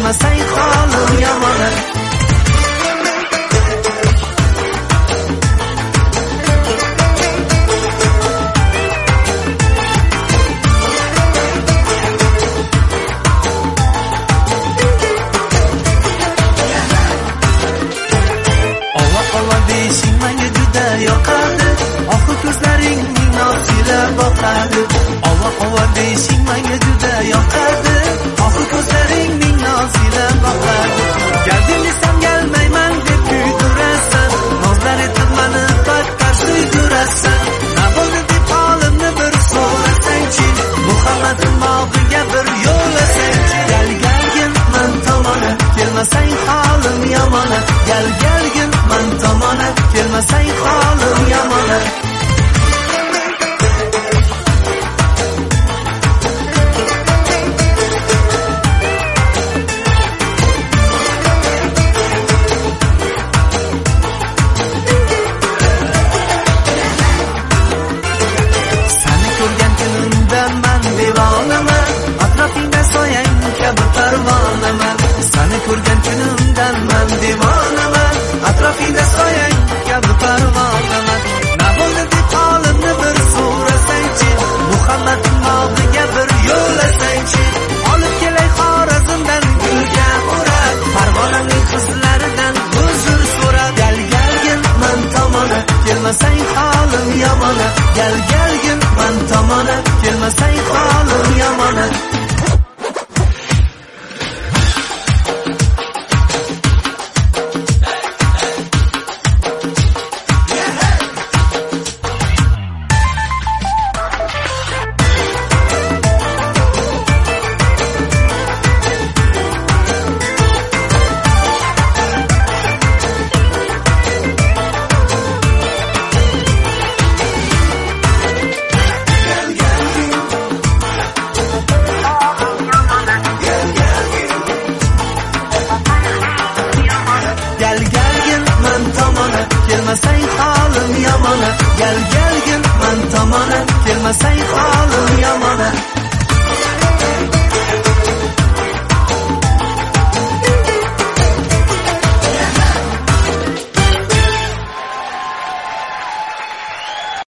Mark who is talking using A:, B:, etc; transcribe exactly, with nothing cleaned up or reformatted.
A: kelmasang holim yomona. Ova ova deyishing menga juda yoqadi. Oxir ko'zlaringning nozila boqadi. Keldim desam kelmayman deb kuytirasan. Nozlar etib meni battar suydirasan. Nima bo'ldi deb holimni bir so'rasangchi, Muhammadning bog'iga bir yo'lasangchi. Gal galgin men tomona, kelmasang holim yomona. Gal galgin men tomona, kelmasang holim yomona. Seni ko'rgan kunimdan men devonaman, atrofingda soyang kabi parvonaman. Nima bo'ldi deb holimni bir so'rasangchi, Muhammadning bog'iga bir yo'lasangchi. Olib kelay Xorazmdan gulga o'rab, Farg'onaning qizlaridan huzur so'rab. Gal galgin men tomona, kelmasang holim yomona. Gal galgin men tomona, kelmasang holim yomona. Kelmasang holim yomona. Gal galgin men tomona, kelmasang holim